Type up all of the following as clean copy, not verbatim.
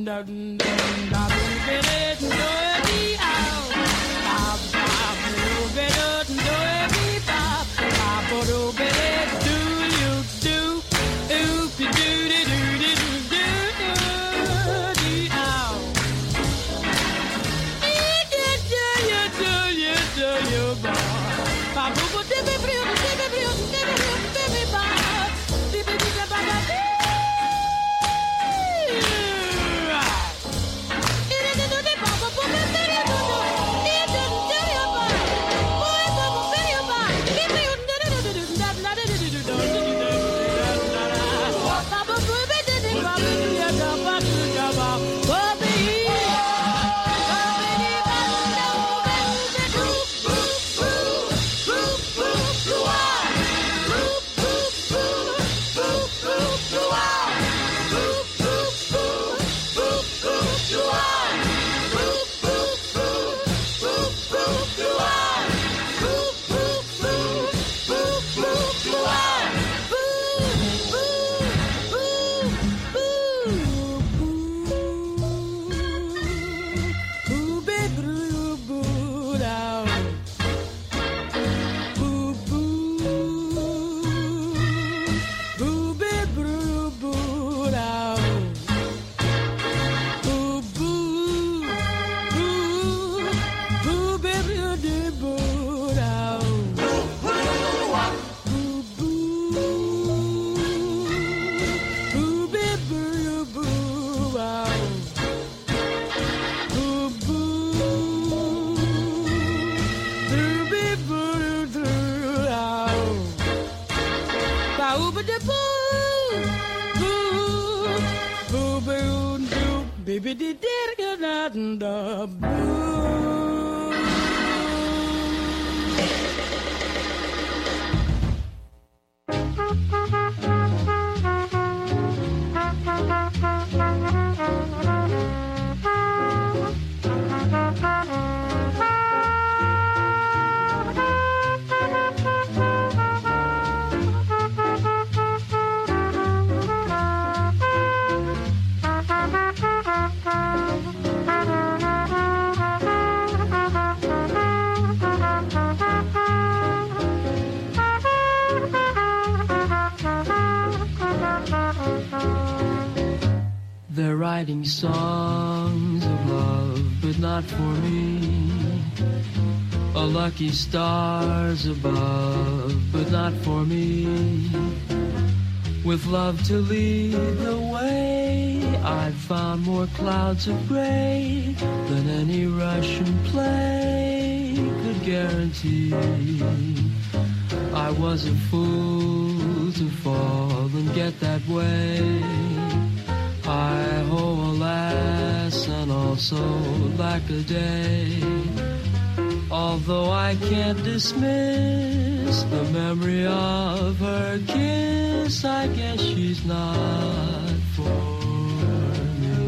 They're writing songs of love, but not for me. A lucky stars above, but not for me. With love to lead the way, I've found more clouds of gray than any Russian play could guarantee. I was a fool to fall and get that way. Hi-ho, alas, and also lack a day. Although I can't dismiss the memory of her kiss, I guess she's not for me.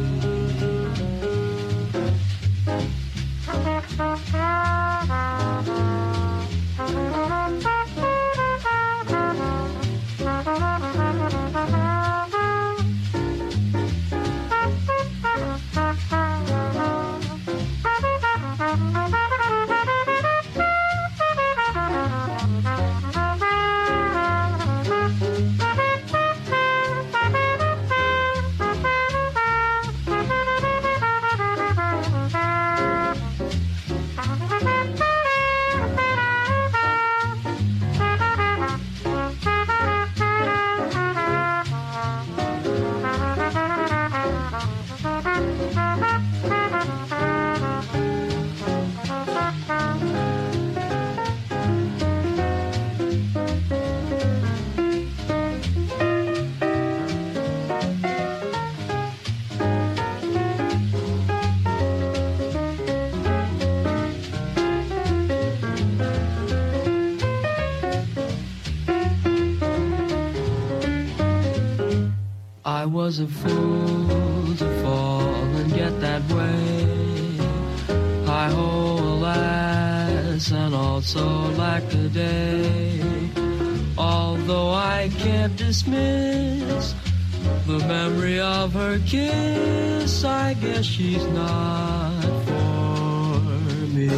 I was a fool to fall and get that way. Hi-ho, alas, and also lack a day. Although I can't dismiss The memory of her kiss, I guess she's not for me.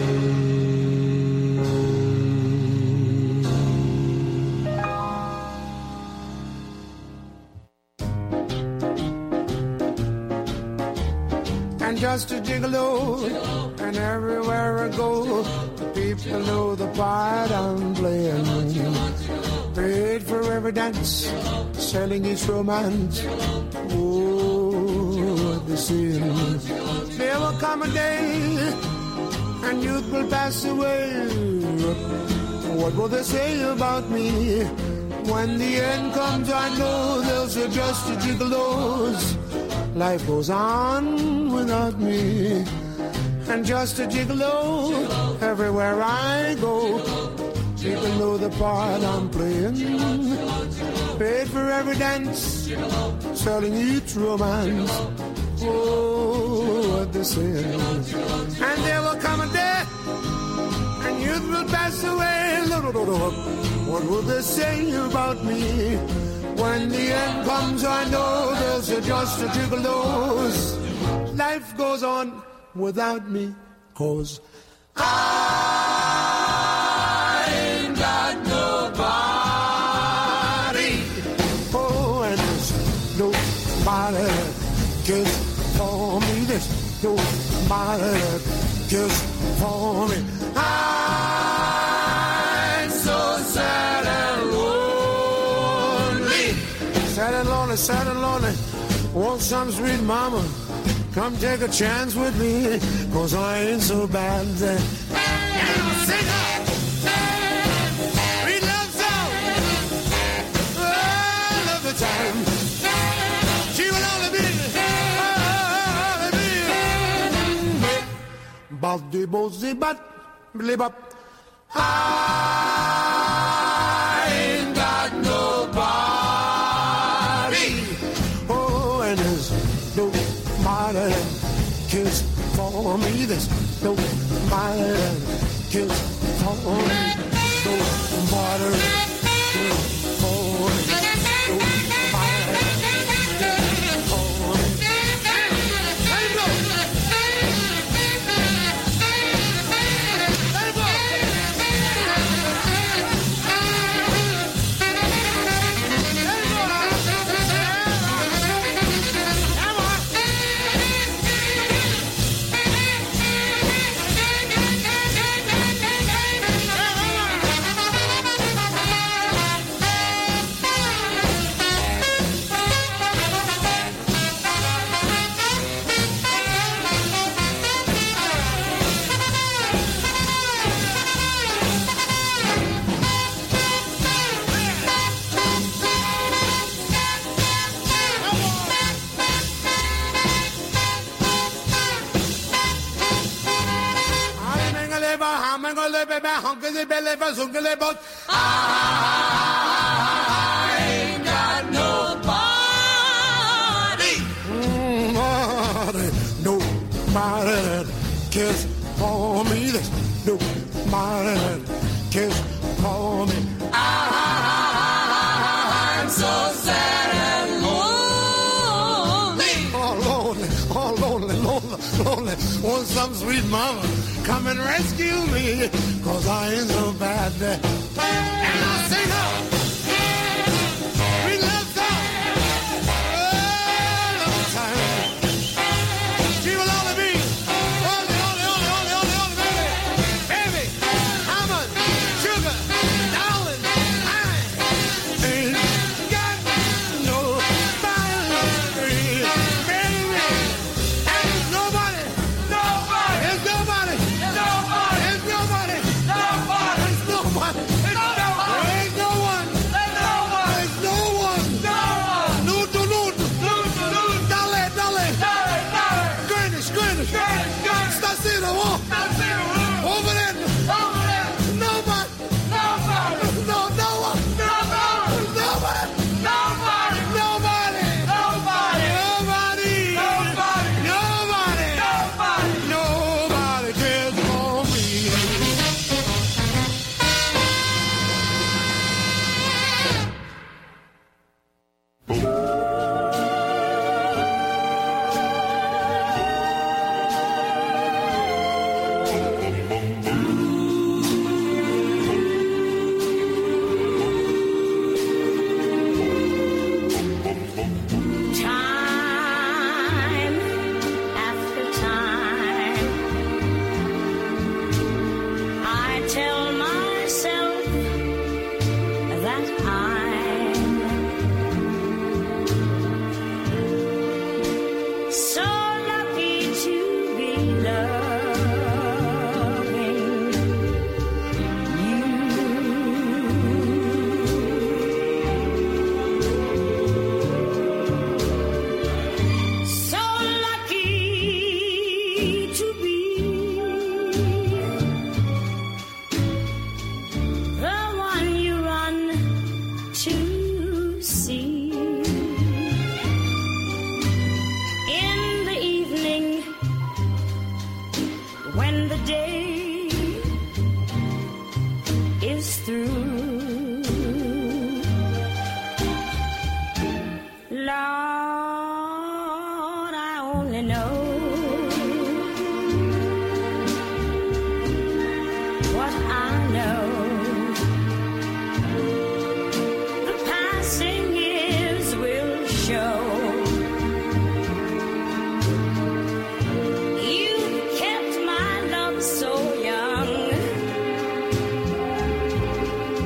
And just a gigolo, and everywhere I go, the people know the part I'm playing. Paid for every dance, selling each romance. Oh, what the sin. There will come a day, and youth will pass away. What will they say about me? When the end comes, I know they'll say just a gigolos. Life goes on without me. And just a gigolo, everywhere I go. People know the part I'm playing. Paid for every dance, selling each romance. Oh, what they say. And there will come a day, and youth will pass away. What will they say about me? When the end comes, I know there's just a gigolos. Life goes on without me, 'cause I ain't got nobody. Oh, and there's nobody that cares for me. There's nobody that cares for me. I'm so sad and lonely. Sad and lonely, sad and lonely. Want some sweet mama? Come take a chance with me, 'cause I ain't so bad. And I'll sing up, we love song, all of the time. She will only be, Baldi bozi bat, blibop. I ain't got nobody. Oh, and there's nobody that cares for me. There's nobody that cares for me. Nobody that cares for me. Nobody that cares for me. Let it go. Let it go. I ain't got nobody. Nobody that cares for me. There's nobody that cares for me. I'm so sad and lonely. Oh, lonely, oh, lonely, lonely, lonely. Want some sweet mama? Come and rescue me, 'cause I ain't so bad. And I'll sing up, we love song, all of the time. She will only be, only, baby. Baby, how much sugar, darling, I ain't got nobody, baby. And there's nobody, there's nobody. There's no one. through. Lord, I only know what I know. The passing years will show. You kept my love so young.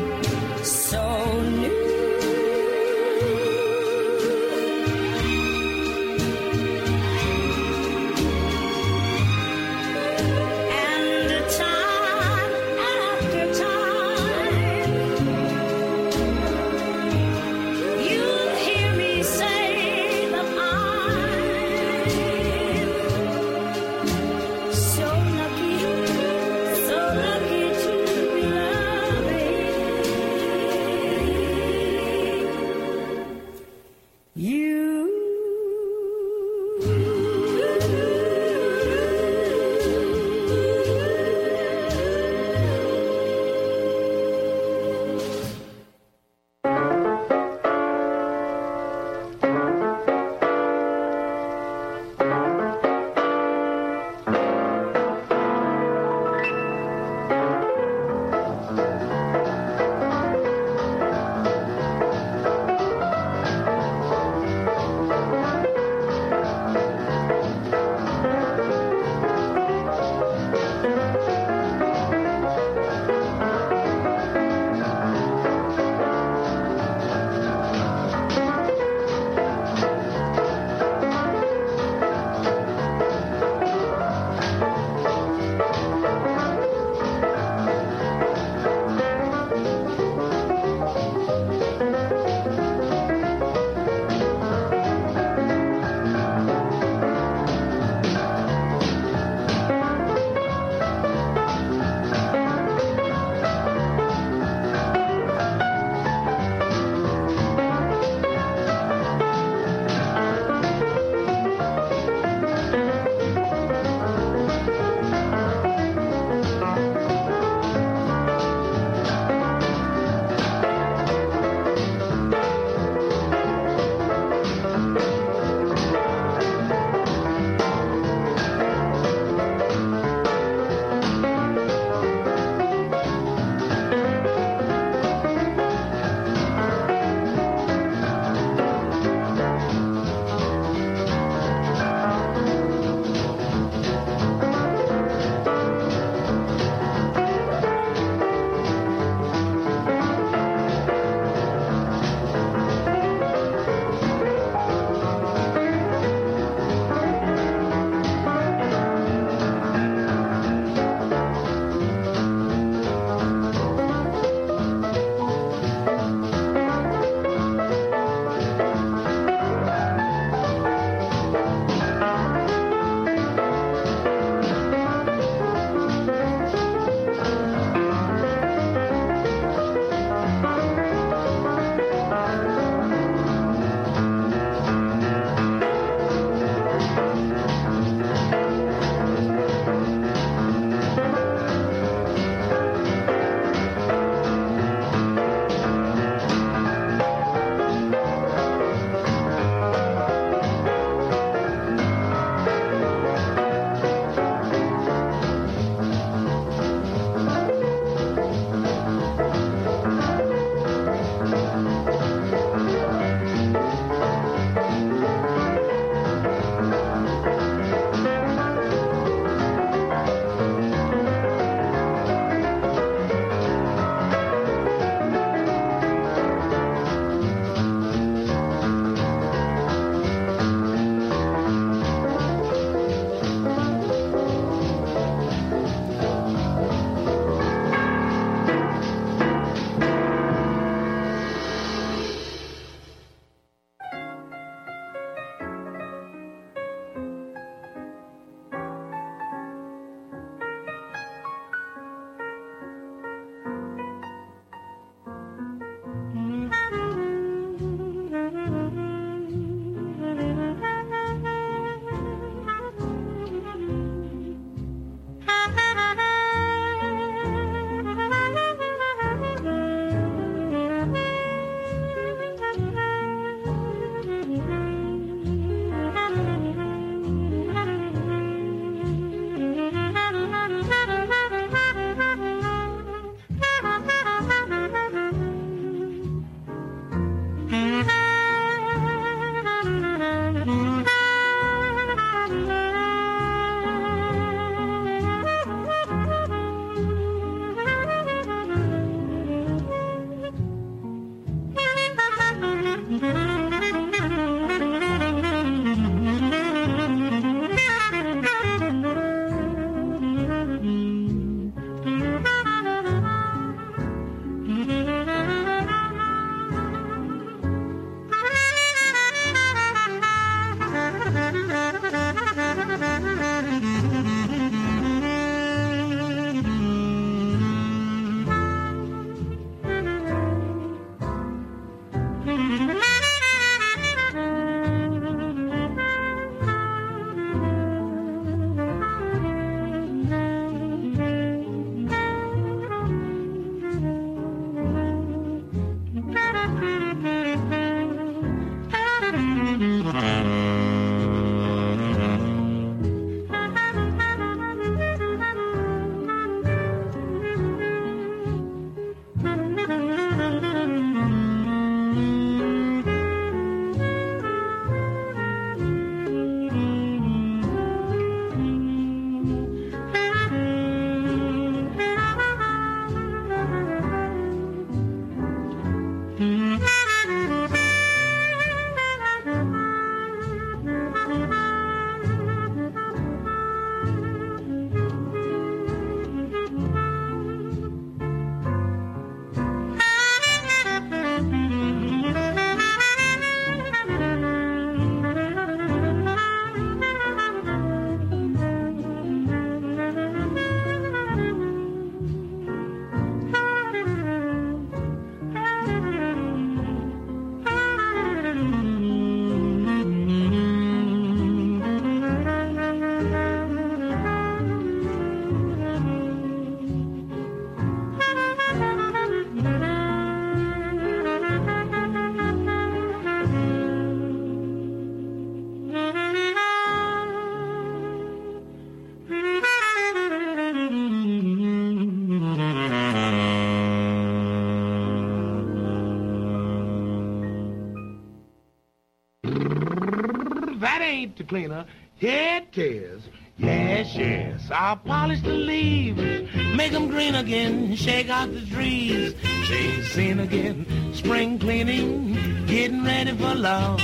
paint cleaner. Here it is. Yes, yes. I'll polish the leaves, make them green again, shake out the trees, change scene again, spring cleaning, getting ready for love.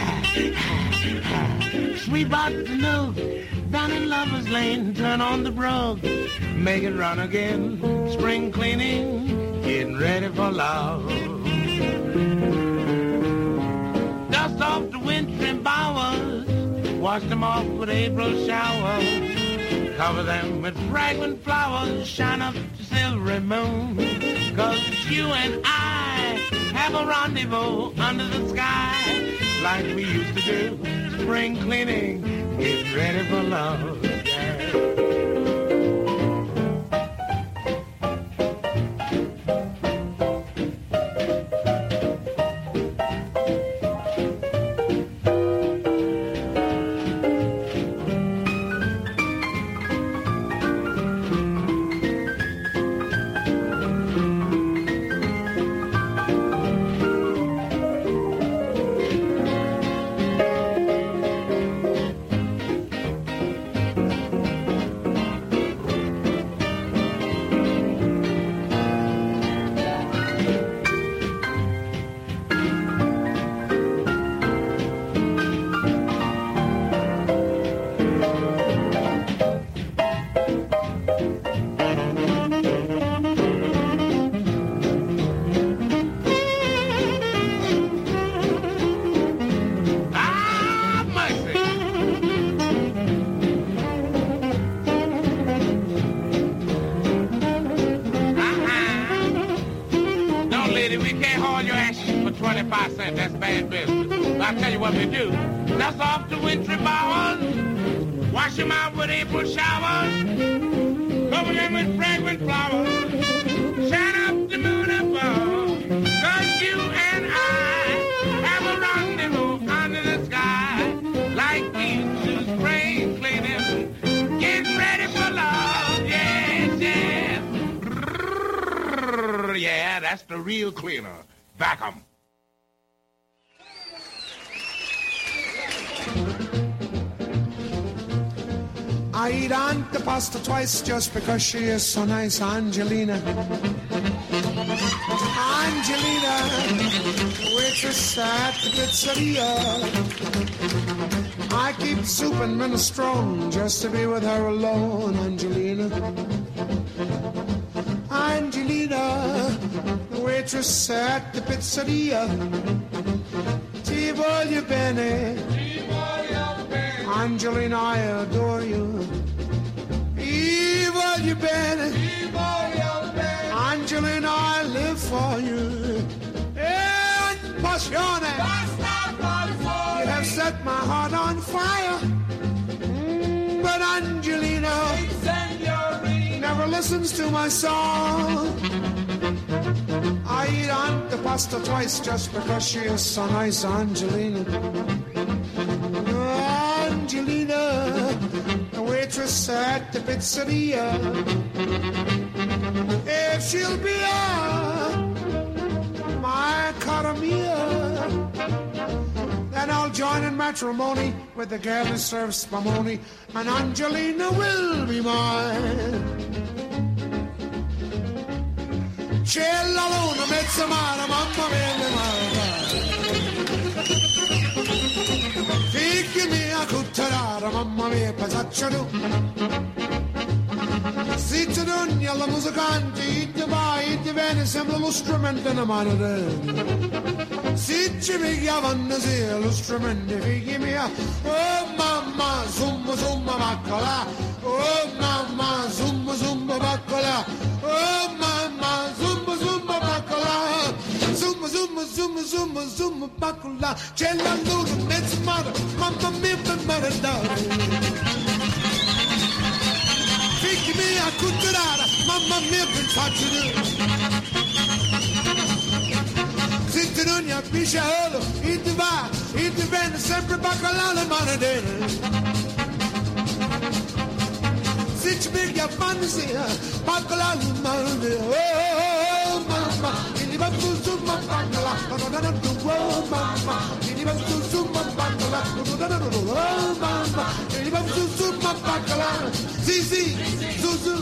Sweep out the nook, down in Lover's Lane, turn on the brook, make it run again, spring cleaning, getting ready for love. Dust off the wintry bowers, wash them off with April showers, cover them with fragrant flowers, shine up the silvery moon, 'cause you and I have a rendezvous under the sky, like we used to do, spring cleaning, getting ready for love. That's bad business. I'll tell you what we do. Dust off the wintry bowers, wash them out with April showers, cover them with fragrant flowers, shine up the moon above, 'cause you and I have a rendezvous under the sky, like into spring cleaning, getting ready for love, yes, yes. Yeah, that's the real cleaner. Back 'em. I eat Aunt the pasta twice just because she is so nice, Angelina. Angelina, waitress at the pizzeria. I keep soup and minestrone just to be with her alone, Angelina. Angelina, waitress at the pizzeria. Ti voglio bene. Angelina, I adore you. Voglio bene. Angelina, I live for you. And passione. You have set my heart on fire. But Angelina never listens to my song. I eat Aunt the pasta twice just because she is so nice, Angelina. Angelina, the waitress at the pizzeria. If she'll be my cara mia, then I'll join in matrimony with the girl who serves spumoni, and Angelina will be mine. C'è la luna, mezza mare, mamma mia, figli mia cutterara, mamma mia, pasaccio tu. Zitti d'ogni alla musicante, itti vai, itti viene, sembra lo strumento in mano te. Zitti mi chiamano sì, lo strumento, figli mia. Oh mamma, zumba zumba baccola. Oh mamma, zumba zumba baccola. Oh mamma, zumba zumba baccola. Zumba zumba zumba zumba zumba baccola. C'è la luna, mezzo mare, mamma mia, per maradare. Figli mia cutterara, mamma mia, che faccio tu? Zitti non ne appicciolo, e ti va, e ti viene sempre baccalà le manadere. Zitti mi chiamano sia, baccalà le manadere. Oh mamma, e li va tu su baccalà, oh mamma, e li va tu su baccalà, oh Zuma Bacala, Zizi, Zuzu,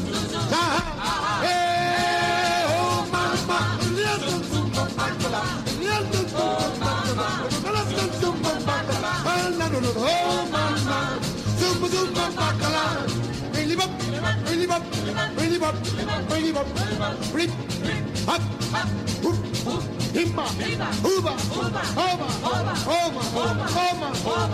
hey, oh mama, little Zuma Bacala, little Zuma Bacala, oh mama, Zuma Bacala, really up, really up, really up, really up, rip, up, Himba, Uba, Oba, Oma, Oma, Oma,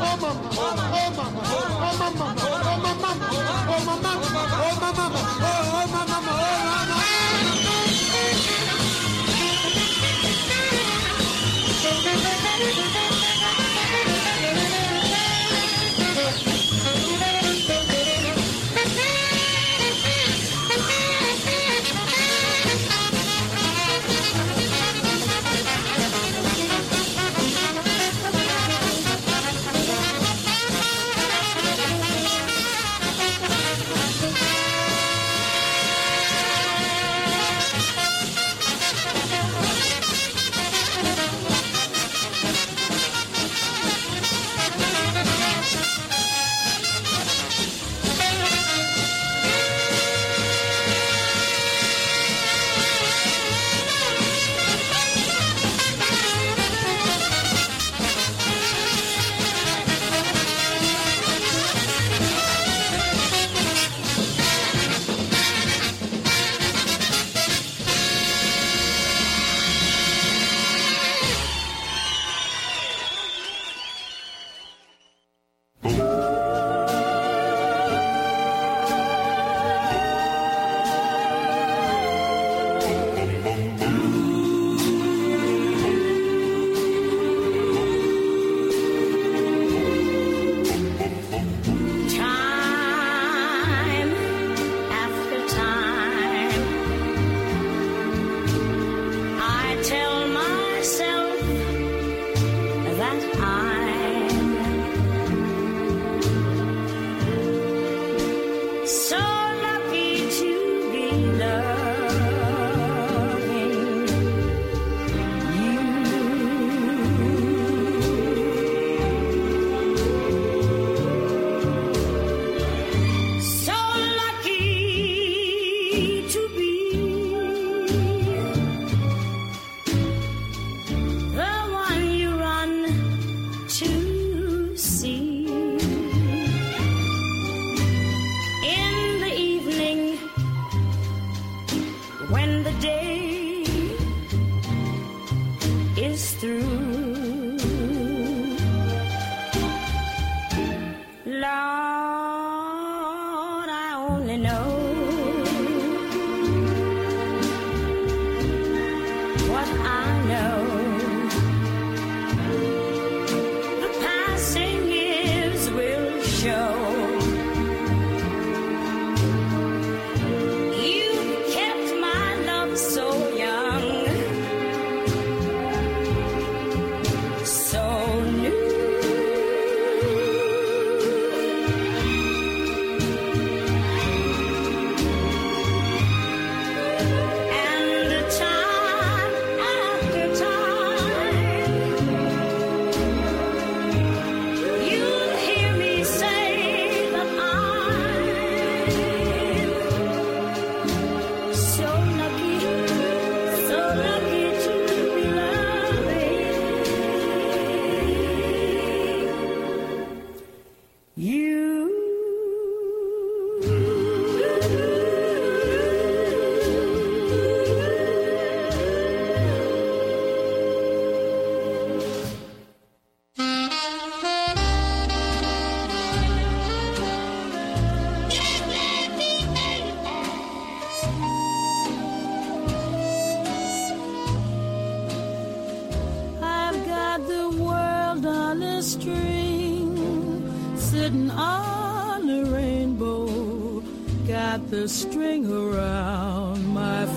The string around my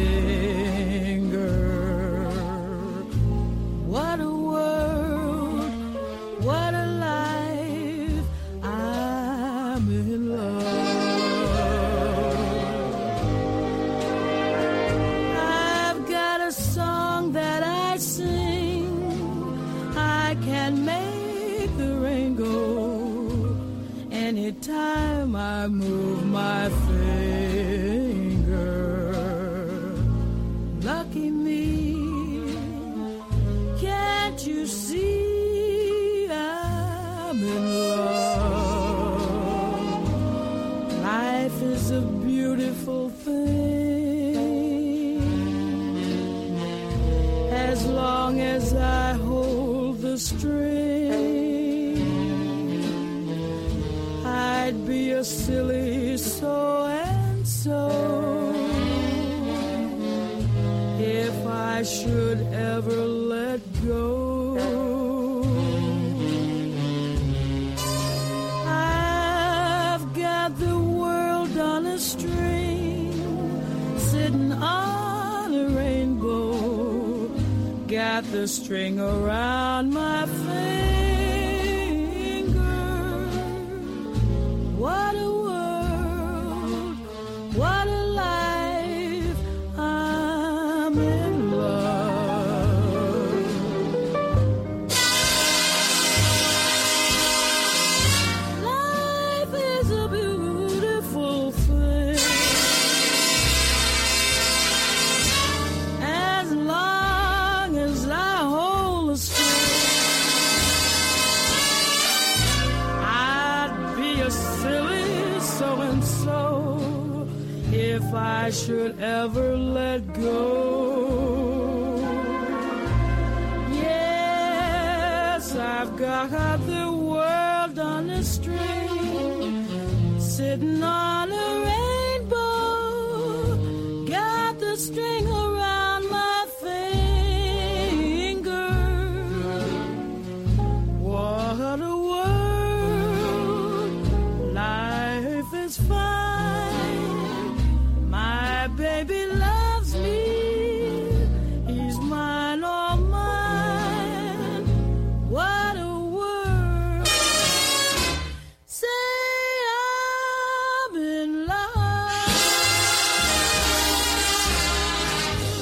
finger. What a world, what a life, I'm in love. I've got a song that I sing, I can make the rain go anytime. lucky me. Can't you see I'm in love? Life is a beautiful thing as long as I hold the string. I'd be a silly so-and-so if I should ever let go. I've got the world on a string, sitting on a rainbow, got the string around my finger. What a world, what a life, I'm in love. Life is a beautiful thing as long as I hold a string. I'd be a silly so-and-so if I should ever let go. Yes, I've got the world on a string, sitting on a rainbow, got the string around my finger. What a world, life is fine. My baby loves me, he's mine, all mine. What a world, say I'm in love.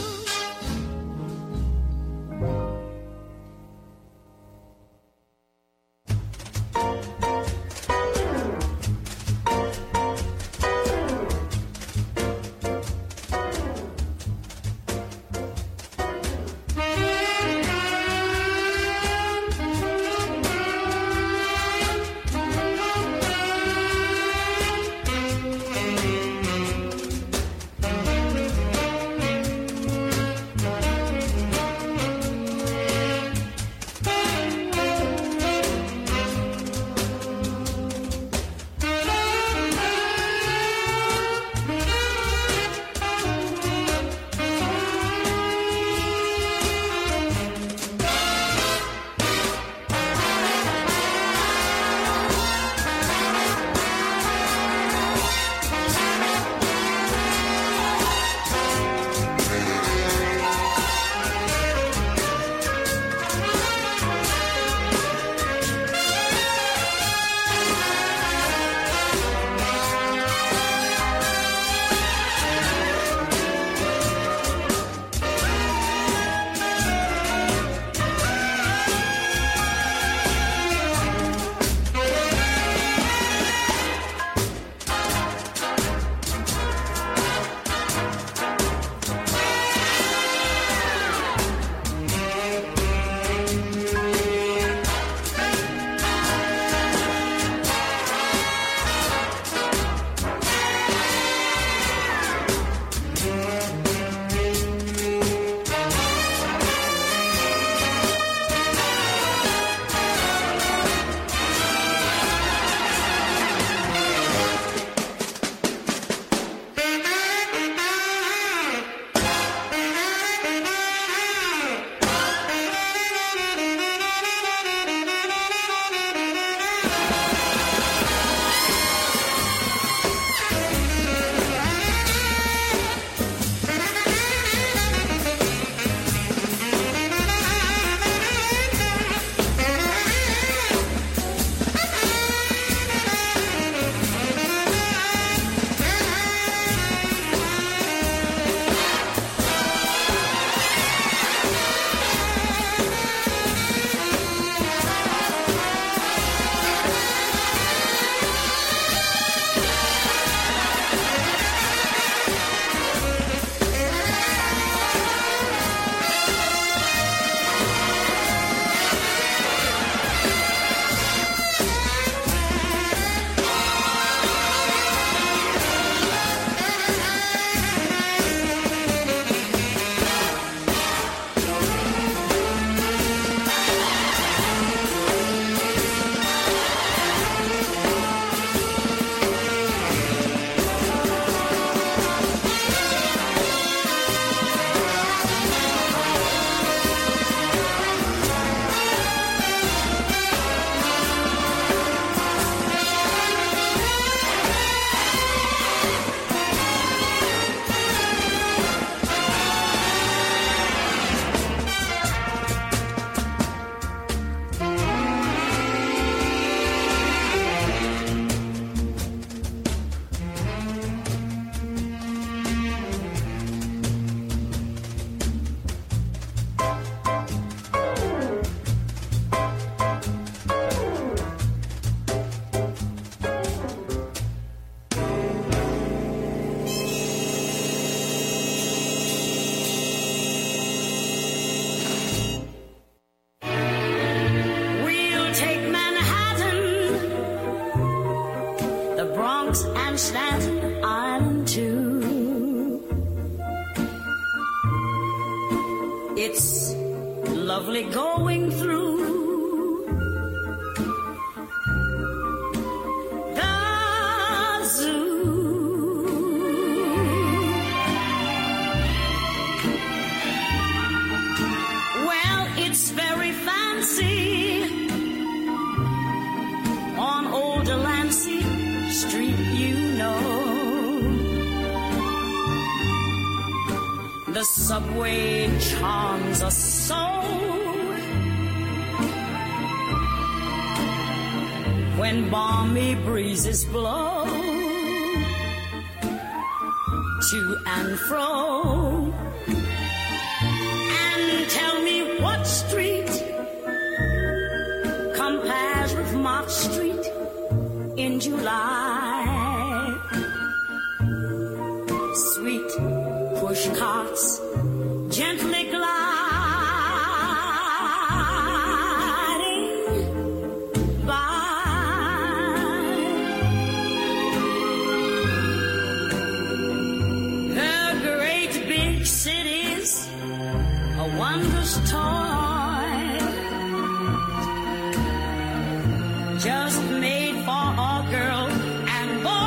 It's lovely going through the zoo. Well, it's very fancy on Old Delancey Street, you know. The subway charms us so. When balmy breezes blow to and fro. And tell me what street compares with Mott Street in July. Sweet push carts gently gliding by. The great big cities, a wondrous toy, just made for a girl and boy.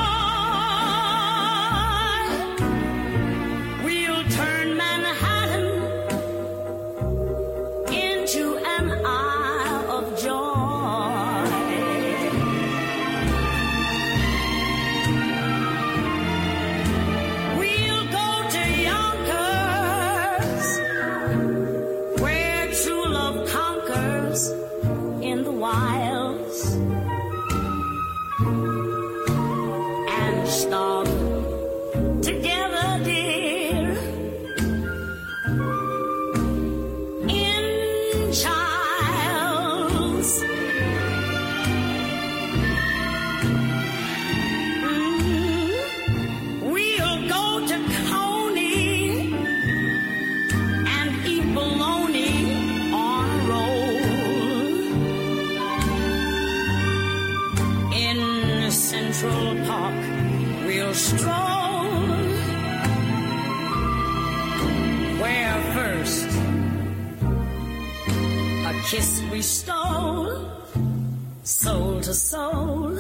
Kiss we stole, soul to soul,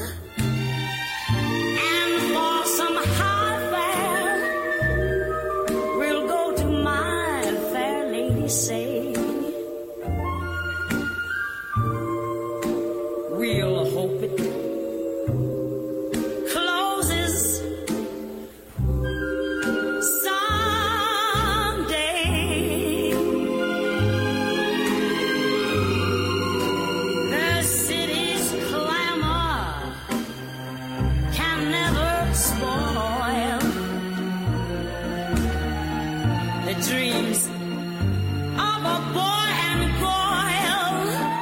and for some high fare, we'll go to my fair lady say. We'll hope it closes dreams of a boy and girl.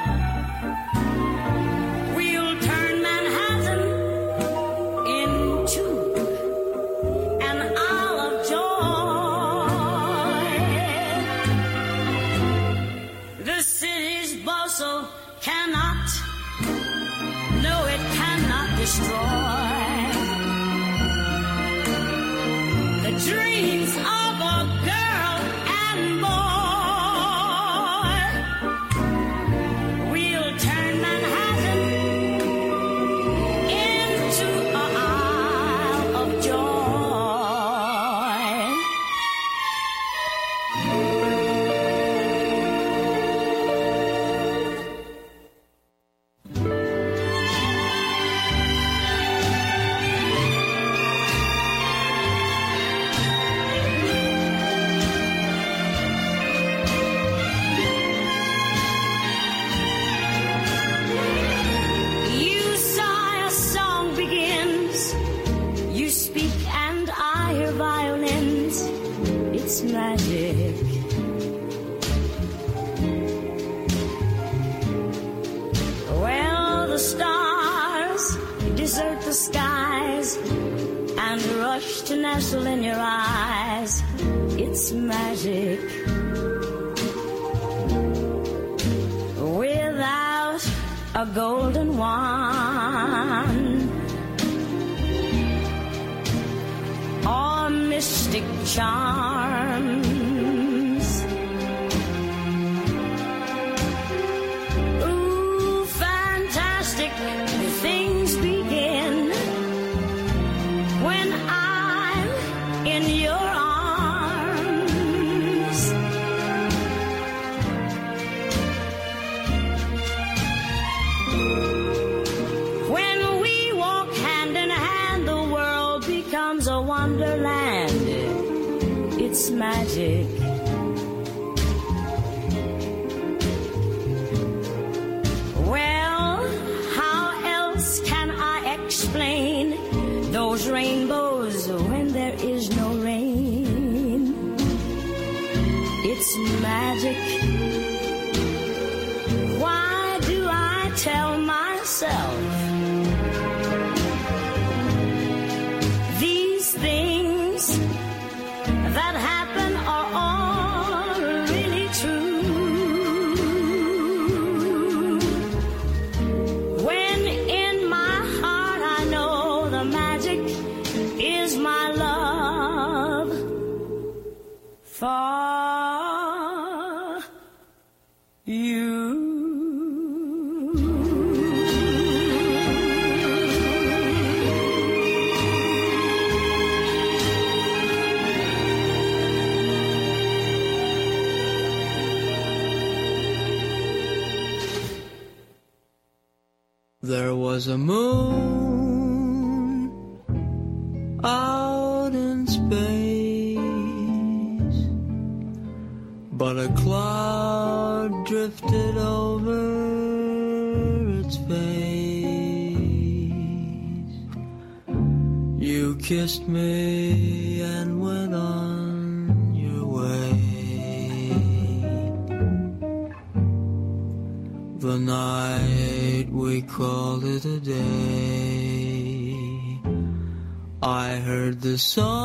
We'll turn Manhattan into an isle of joy. The city's bustle cannot, no, it cannot destroy the dreams of a girl and boy. We'll turn Manhattan into an isle of joy. Magic. Well, the stars desert the skies and rush to nestle in your eyes. It's magic. Without a golden wand or mystic charms, magic. Well, how else can I explain those rainbows when there is no rain? It's magic. Why do I tell myself these things that happen are all really true? When in my heart I know the magic is my love for you. There was a moon out in space, but a cloud drifted over its face. You kissed me and went on your way. The night we called it a day. I heard the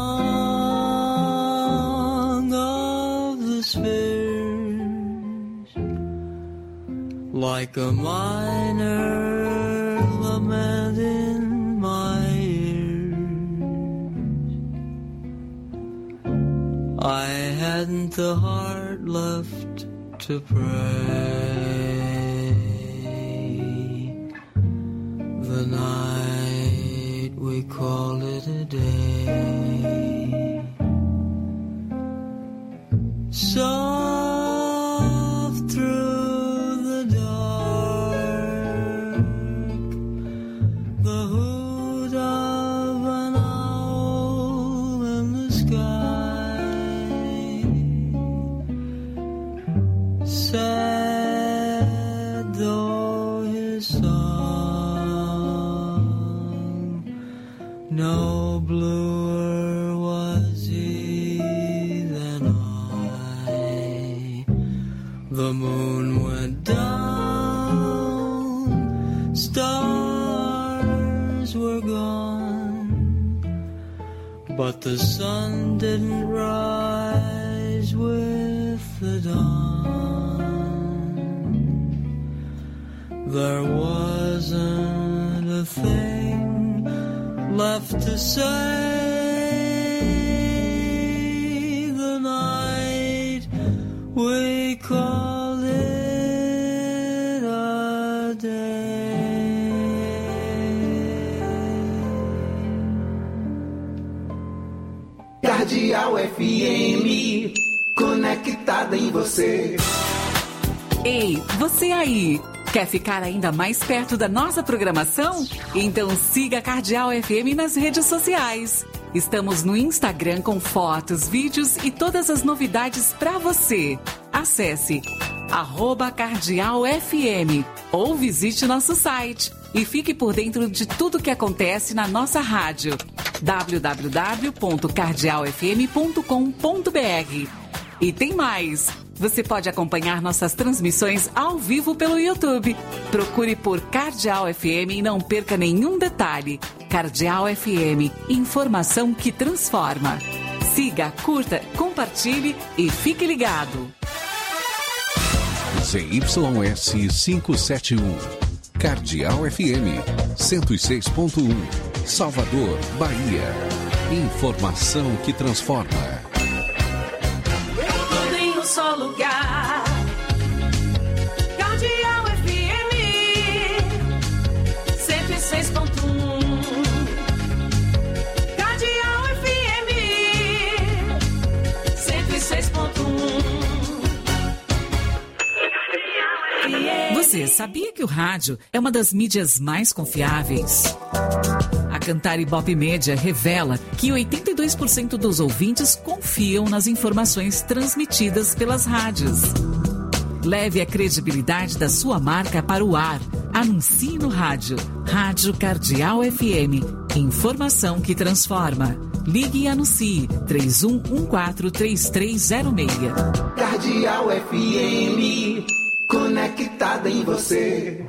song of the spheres, like a minor lament in my ears. I hadn't the heart left to pray. The night we called it a day. Soft through the dark, the hoot of an owl in the sky. Sad though his song, no bluer was he than I. The moon went down, stars were gone, but the sun didn't rise with the dawn. There wasn't a thing left to say. The night we called it a day. Cardeal FM, conectada em você. Ei, você aí! Quer ficar ainda mais perto da nossa programação? Então siga a Cardeal FM nas redes sociais. Estamos no Instagram com fotos, vídeos e todas as novidades para você. Acesse @CardealFM ou visite nosso site e fique por dentro de tudo que acontece na nossa rádio. www.cardealfm.com.br. E tem mais! Você pode acompanhar nossas transmissões ao vivo pelo YouTube. Procure por Cardeal FM e não perca nenhum detalhe. Cardeal FM, informação que transforma. Siga, curta, compartilhe e fique ligado. ZYS 571, Cardeal FM 106.1, Salvador, Bahia. Informação que transforma. Só lugar, Cardeal FM 106.1, Cardeal FM 106.1. Você sabia que o rádio é uma das mídias mais confiáveis? A Cantar Ibope Média revela que 82% dos ouvintes confiam nas informações transmitidas pelas rádios. Leve a credibilidade da sua marca para o ar. Anuncie no rádio. Rádio Cardeal FM. Informação que transforma. Ligue e anuncie. 31143306. Cardeal FM. Conectada em você.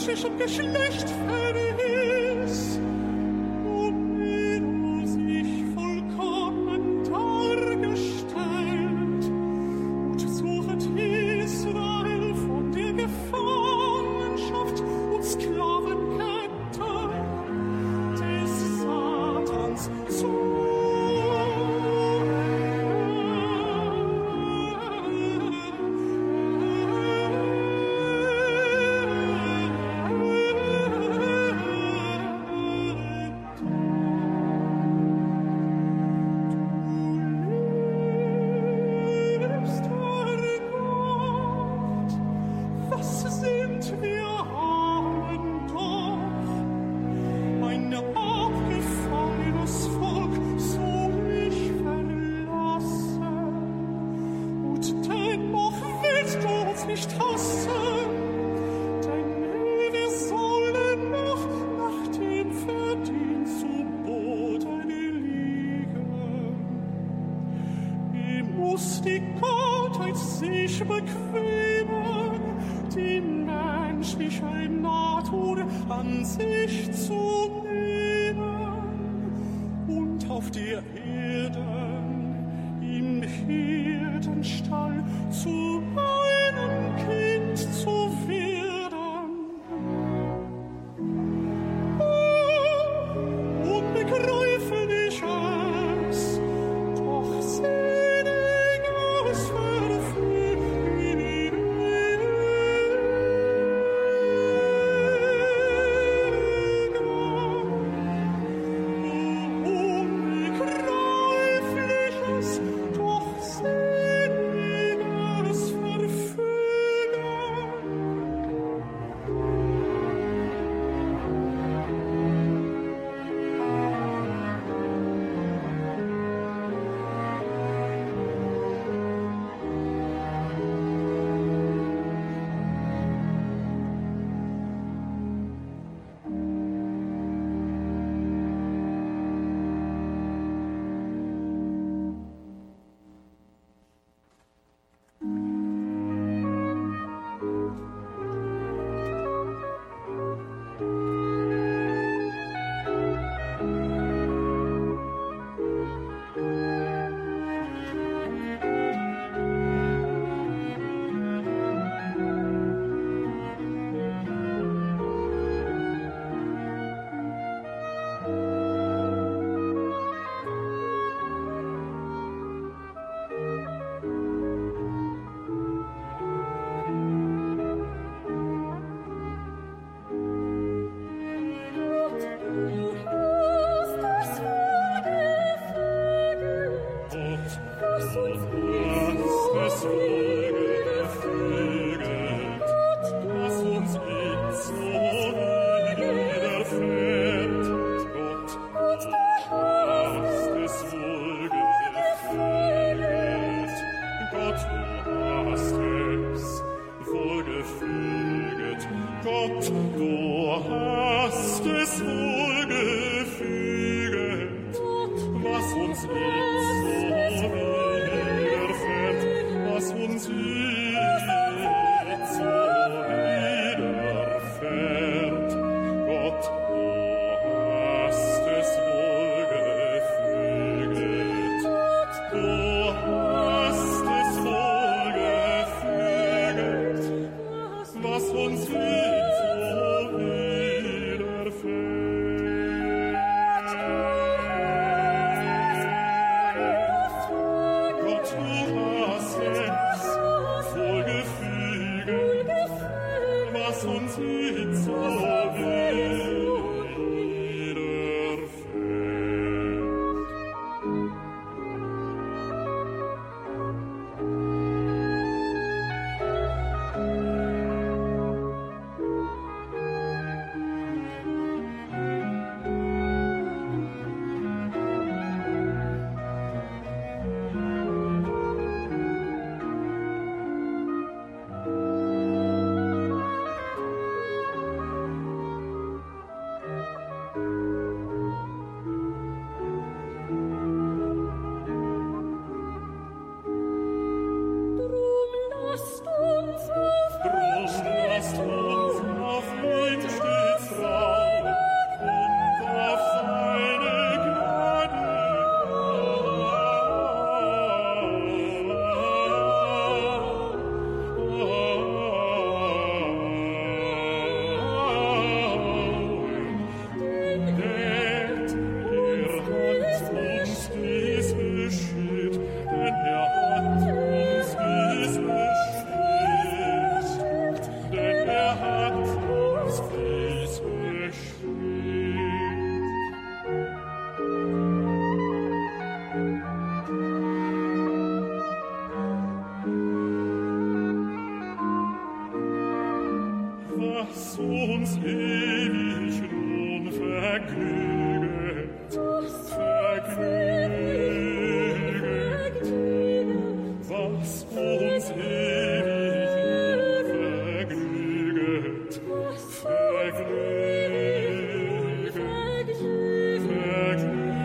menschlichem Geschlecht verriss. Und er sich vollkommen dargestellt und suchet Israel von der Gefangenschaft und Sklavenkette des Satans zu. An sich zu nehmen und auf der Erden im Hirtenstall zu einem Kind zu werden. Oh, unbegreifliches, doch seliges was uns ewig nun vergnüget, vergnüget, was uns ewig nun vergnüget, vergnüget, vergnüget.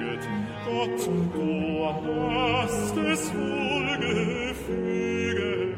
Gott, du hast es wohl gefüget.